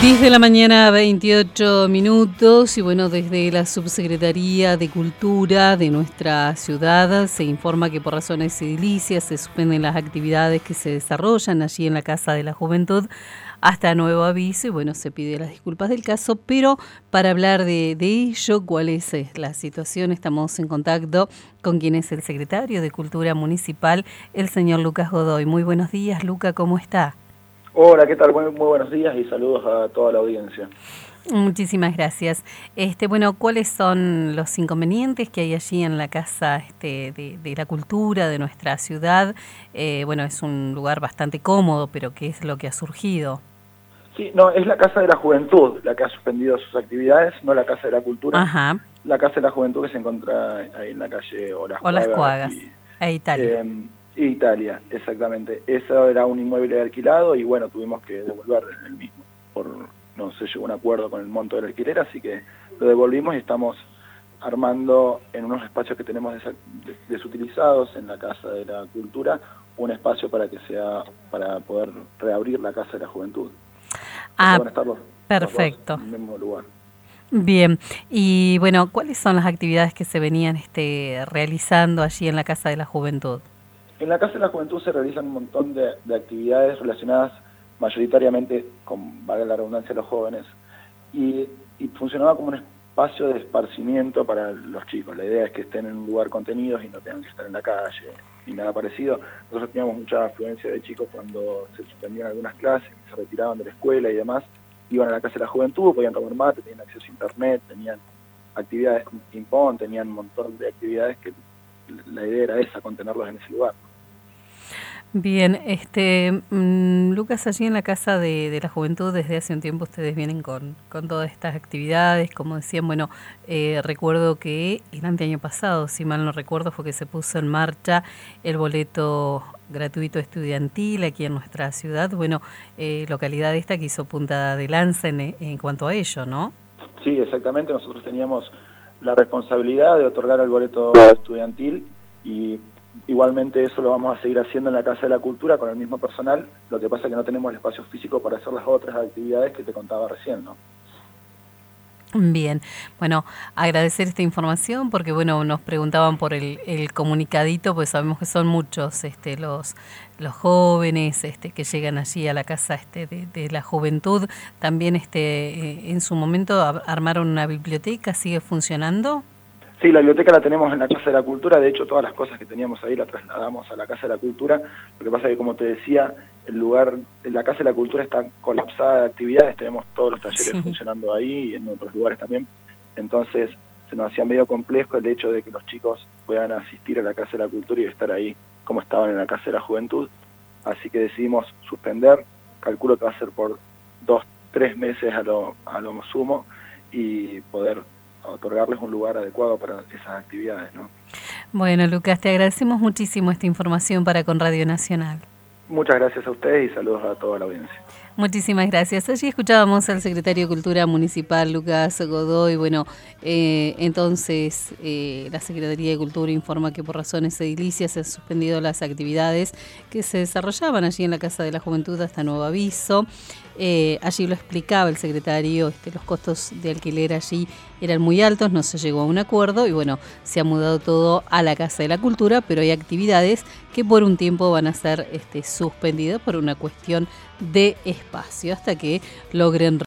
10 de la mañana, 28 minutos, y bueno, desde la Subsecretaría de Cultura de nuestra ciudad se informa que por razones edilicias se suspenden las actividades que se desarrollan allí en la Casa de la Juventud hasta nuevo aviso, y bueno, se pide las disculpas del caso, pero para hablar de ello, cuál es la situación, estamos en contacto con quien es el secretario de Cultura Municipal, el señor Lucas Godoy. Muy buenos días, Luca, ¿cómo está? Hola, ¿qué tal? Muy buenos días y saludos a toda la audiencia. Muchísimas gracias. Bueno, ¿cuáles son los inconvenientes que hay allí en la Casa de la Cultura de nuestra ciudad? Bueno, es un lugar bastante cómodo, pero ¿qué es lo que ha surgido? Sí, no, es la Casa de la Juventud la que ha suspendido sus actividades, no la Casa de la Cultura. Ajá. La Casa de la Juventud que se encuentra ahí en la calle Olas Cuagas, Italia. Italia, exactamente. Eso era un inmueble alquilado y bueno, tuvimos que devolver el mismo. No se llegó a un acuerdo con el monto del alquiler, así que lo devolvimos y estamos armando en unos espacios que tenemos desutilizados en la Casa de la Cultura, un espacio para poder reabrir la Casa de la Juventud. Van a estar perfecto. Los dos en el mismo lugar. Bien, y bueno, ¿cuáles son las actividades que se venían realizando allí en la Casa de la Juventud? En la Casa de la Juventud se realizan un montón de actividades relacionadas mayoritariamente con, valga la redundancia, los jóvenes, y funcionaba como un espacio de esparcimiento para los chicos. La idea es que estén en un lugar contenidos y no tengan que estar en la calle ni nada parecido. Nosotros teníamos mucha afluencia de chicos cuando se suspendían algunas clases, se retiraban de la escuela y demás, iban a la Casa de la Juventud, podían tomar mate, tenían acceso a internet, tenían actividades con ping-pong, tenían un montón de actividades que la idea era esa, contenerlos en ese lugar. Bien, Lucas, allí en la Casa de la Juventud desde hace un tiempo ustedes vienen con todas estas actividades, como decían, bueno, recuerdo que el año pasado, si mal no recuerdo, fue que se puso en marcha el boleto gratuito estudiantil aquí en nuestra ciudad, bueno, localidad esta que hizo punta de lanza en cuanto a ello, ¿no? Sí, exactamente, nosotros teníamos la responsabilidad de otorgar el boleto estudiantil y igualmente eso lo vamos a seguir haciendo en la Casa de la Cultura con el mismo personal, lo que pasa es que no tenemos el espacio físico para hacer las otras actividades que te contaba recién, ¿no? Bien, bueno, agradecer esta información porque, bueno, nos preguntaban por el comunicadito, pues sabemos que son muchos los jóvenes que llegan allí a la Casa de la Juventud. También en su momento armaron una biblioteca, ¿sigue funcionando? Sí, la biblioteca la tenemos en la Casa de la Cultura, de hecho todas las cosas que teníamos ahí las trasladamos a la Casa de la Cultura, lo que pasa es que, como te decía, la Casa de la Cultura está colapsada de actividades, tenemos todos los talleres funcionando ahí y en otros lugares también, entonces se nos hacía medio complejo el hecho de que los chicos puedan asistir a la Casa de la Cultura y estar ahí como estaban en la Casa de la Juventud, así que decidimos suspender, calculo que va a ser por 2-3 meses a lo sumo, y poder otorgarles un lugar adecuado para esas actividades, ¿no? Bueno, Lucas, te agradecemos muchísimo esta información para con Radio Nacional. Muchas gracias a ustedes y saludos a toda la audiencia. Muchísimas gracias. Allí escuchábamos al secretario de Cultura Municipal, Lucas Godoy. Bueno, entonces la Secretaría de Cultura informa que por razones edilicias se han suspendido las actividades que se desarrollaban allí en la Casa de la Juventud hasta nuevo aviso. Allí lo explicaba el secretario, los costos de alquiler allí eran muy altos, no se llegó a un acuerdo y bueno, se ha mudado todo a la Casa de la Cultura, pero hay actividades que por un tiempo van a ser suspendidas por una cuestión de espacio hasta que logren